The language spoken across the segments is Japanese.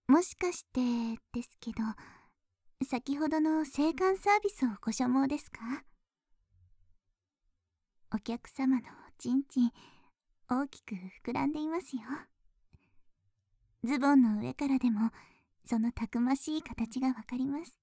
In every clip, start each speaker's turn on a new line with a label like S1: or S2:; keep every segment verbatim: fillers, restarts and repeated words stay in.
S1: もしかしてですけど、先ほどの制汗サービスをご所望ですか？お客様のおちんちん、大きく膨らんでいますよ。ズボンの上からでもそのたくましい形がわかります。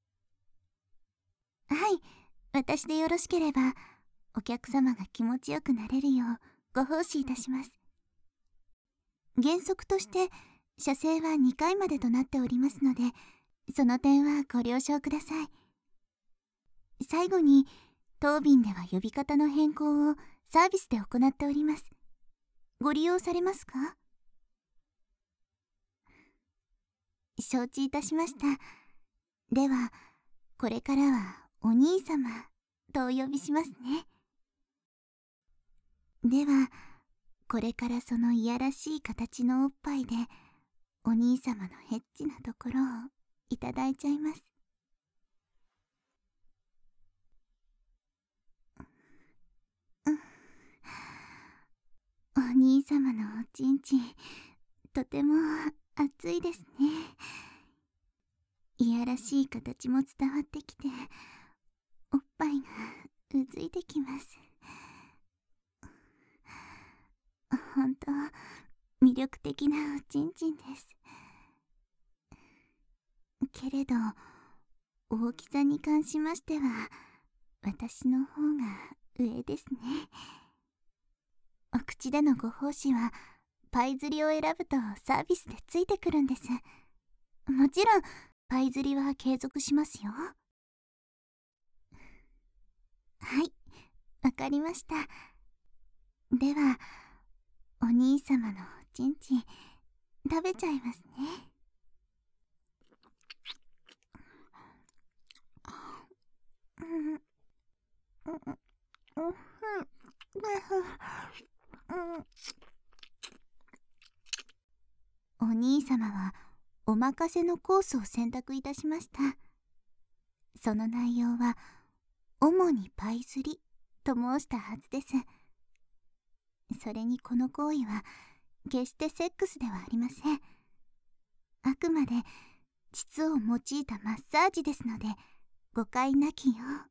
S1: はい、私でよろしければお客様が気持ちよくなれるようご奉仕いたします。原則として射精はにかいまでとなっておりますので、その点はご了承ください。最後に、当便では呼び方の変更をサービスで行っております。ご利用されますか？承知いたしました。では、これからはお兄様とお呼びしますね。では、これからそのいやらしい形のおっぱいで、お兄様のヘッチなところをいただいちゃいます。お兄様のおちんちん、とても熱いですね。いやらしい形も伝わってきて、おっぱいがうずいてきます。ほんと魅力的なおちんちんです。けれど、大きさに関しましては私の方が上ですね。お口でのご奉仕はパイ釣りを選ぶとサービスでついてくるんです。もちろんパイ釣りは継続しますよ。はい、わかりました。ではお兄様のおちんちん食べちゃいますね。お兄様はお任せのコースを選択いたしました。その内容は主にパイ釣りと申したはずです。それにこの行為は決してセックスではありません。あくまで膣を用いたマッサージですので誤解なきよ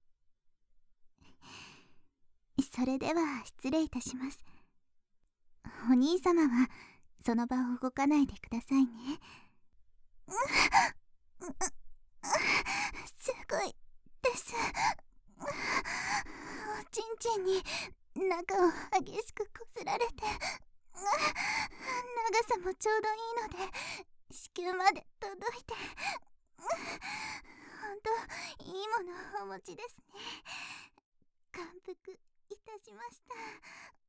S1: う。それでは失礼いたします。お兄様はその場を動かないでくださいね。すごいです。おちんちんに中を激しくこすられて、長さもちょうどいいので子宮まで届いて、ほんといいものをお持ちですね。感服いたしました。